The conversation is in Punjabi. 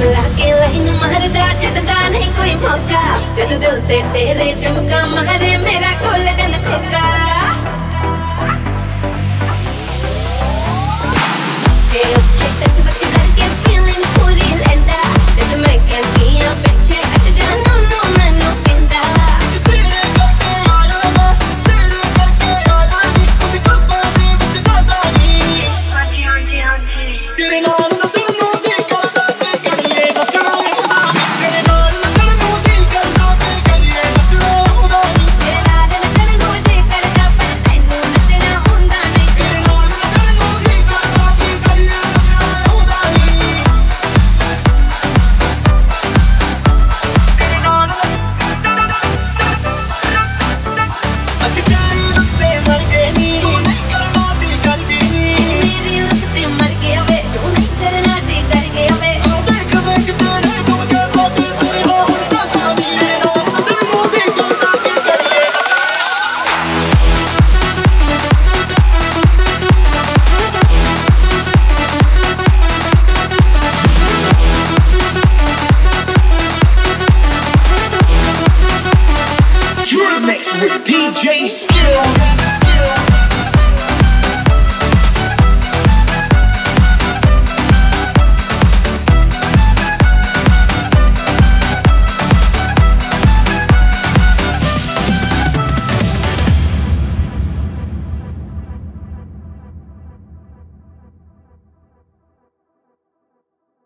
ਲਾ ਕੇ ਲਾਈਨ ਮਾਰਦਾ ਛੱਡਦਾ ਨਹੀਂ ਕੋਈ ਮੌਕਾ ਜਦ ਦਿਲ ਤੇ ਤੇਰੇ ਚਮਕਾ ਮਾਰੇ ਮੇਰਾ ਗੋਲਡਨ ਖੋਕਾ ਤੇ ਉੱਥੇ ਟੱਚ ਬੱਕ ਕਰਕੇ ਫੀਲਿੰਗ ਪੂਰੀ ਲੈਂਦਾ ਜਦ ਮੈਂ ਕਹਿੰਦੀ ਆ ਪਿੱਛੇ ਹਟ ਜਾ no ਮੈਨੂੰ ਕਹਿੰਦਾ ਤੇਰੇ ਕਰਕੇ ਆਇਆ ਮੈਂ ਤੇਰੇ ਕਰਕੇ ਆਇਆ ਨੀ ਕੋਈ ਕੱਪਾਂ ਦੇ ਵਿੱਚ ਦਾਦਾ ਨੀ ਹਾਂਜੀ ਤੇਰੇ ਨਾਲ ਨੱਚਣ ਨੂੰ ਦਿਲ ਕਰਦਾ ਤੇ ਕਰੀਏ ਨੱਚਣਾ ਆਉਂਦਾ ਤੇਰੇ ਨਾਲ ਨੱਚਣ ਨੂੰ ਦਿਲ ਕਰਦਾ ਤੇ ਕਰੀਏ ਨੱਚਣਾ ਆਉਂਦਾ ਤੇਰੇ ਨਾਲ ਨੱਚਣ ਨੂੰ ਜੀ ਕਰਦਾ ਪਰ ਤੈਨੂੰ ਨੱਚਣਾ ਹੁੰਦਾ ਨਹੀਂ ਤੇਰੇ ਨਾਲ ਨੱਚਣ ਨੂੰ ਦਿਲ ਕਰਦਾ ਤੇ ਕਰੀਏ ਨੱਚਣਾ ਆਉਂਦਾ ਅਸੀਂ ਤੇਰੇ ਰਸਤੇ ਮਰ ਗਏ ਨੀ ਤੂੰ ਨਹੀਂ ਕਰਨਾ ਸੀ ਕਰਦੀ ਨੀ ਮੇਰੀ ਰਸਤੇ ਮਰ ਗਿਆ ਵੇ ਤੂੰ ਨਹੀਂ ਕਰਨਾ ਸੀ ਕਰ ਗਿਆ ਵੇ ਦੇਖ ਦੇਖ ਤੇਰੇ ਡੁੱਬ ਕੇ ਸੋਚੇ ਤੇਰੇ ਨਾਲ ਦਾਦਾ ਨੀ ਤੇਰੇ ਨਾਲ ਨੱਚਣ ਨੂੰ ਦਿਲ ਕਰਦਾ ਤੇ ਕਰੀਏ You're mixed with DJ Skills.